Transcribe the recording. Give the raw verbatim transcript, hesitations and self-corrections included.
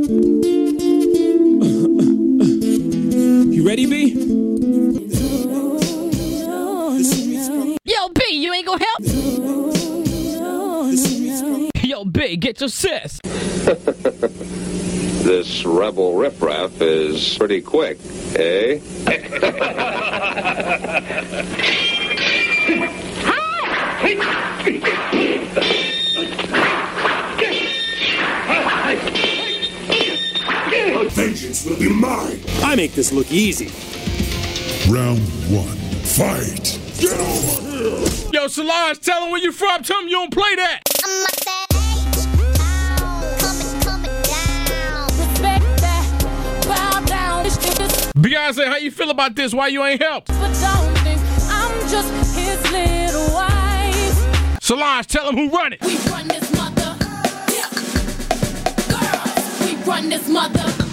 You ready, B? Yo, B, you ain't gonna help? Yo, B, get your sis. This rebel riffraff is pretty quick, eh? Vengeance will be mine. I make this look easy. Round one, fight. Get over here. Yo, Solange, tell him where you from. Tell him you don't play that. Beyonce, how you feel about this? Why you ain't helped? But don't think I'm just his little wife. Solange, tell him who run it. We run this mother. Yeah. Girls, we run this mother.